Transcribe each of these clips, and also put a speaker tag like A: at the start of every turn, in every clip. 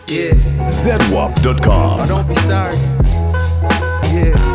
A: Yeah.
B: ZWAP.com.
A: Oh, don't be sorry. Yeah.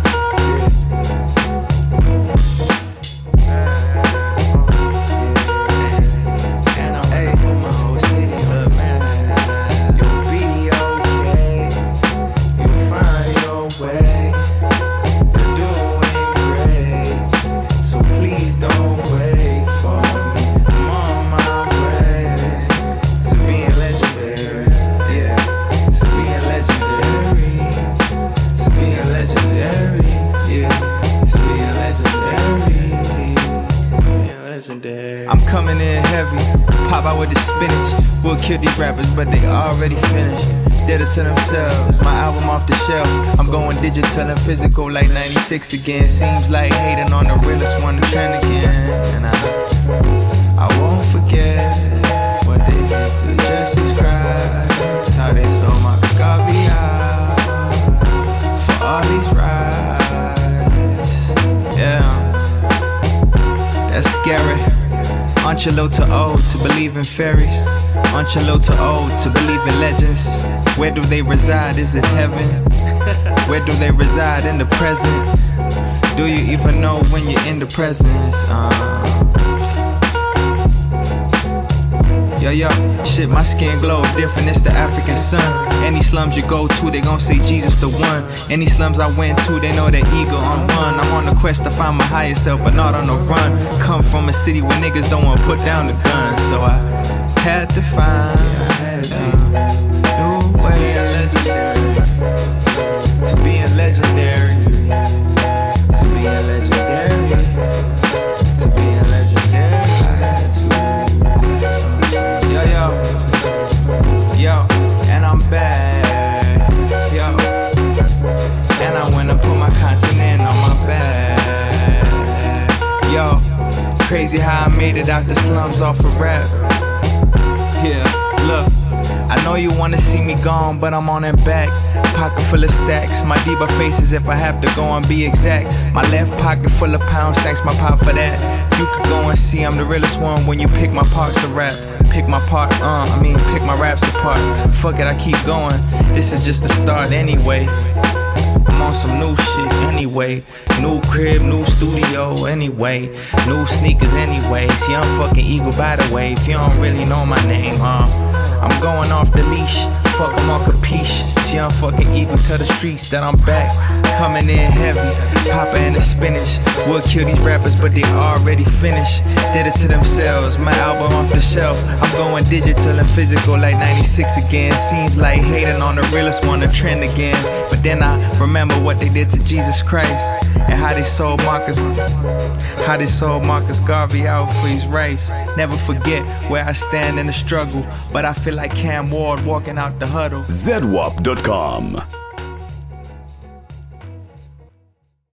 A: I'm coming in heavy, pop out with the spinach. We'll kill these rappers, but they already finished. Did it to themselves, my album off the shelf. I'm going digital and physical like 96 again. Seems like hating on the realest one to trend again. And I won't forget what they did to Jesus Christ. How they sold my Garvey out for all these rights. Yeah, that's scary. Anchelo to old to believe in fairies. Anchelo to old to believe in legends. Where do they reside? Is it heaven? Where do they reside? In the present? Do you even know when you're in the presence? Yo, shit, my skin glow different, it's the African sun. Any slums you go to, they gon' say Jesus the one. Any slums I went to, they know that ego on one. I'm on the quest to find my higher self, but not on the run. Come from a city where niggas don't wanna put down the gun. So I had to find a new way to being legendary. To being legendary. To being legendary. I had to. Yo, and I'm back. Yo, and I went and put my continent on my back. Yo, crazy how I made it out the slums off a rap. Yeah, look, I know you wanna see me gone, but I'm on and back. Pocket full of stacks, my Diva faces if I have to go and be exact. My left pocket full of pounds, thanks my pop for that. You could go and see I'm the realest one when you pick my parts of rap. Pick my raps apart. Fuck it, I keep going. This is just the start anyway. I'm on some new shit anyway. New crib, new studio anyway. New sneakers anyway. See, I'm fucking Eagle by the way. If you don't really know my name, I'm going off the leash. Fuck, I'm on capiche. See, I'm fucking Eagle to the streets that I'm back. Coming in heavy, Papa and the spinach. We'll kill these rappers, but they already finished. Did it to themselves, my album off the shelf. I'm going digital and physical like 96 again. Seems like hating on the realest one to trend again. But then I remember what they did to Jesus Christ. And how they sold Marcus Garvey out for his rights. Never forget where I stand in the struggle, but I feel like Cam Ward walking out the huddle.
B: ZWAP.com.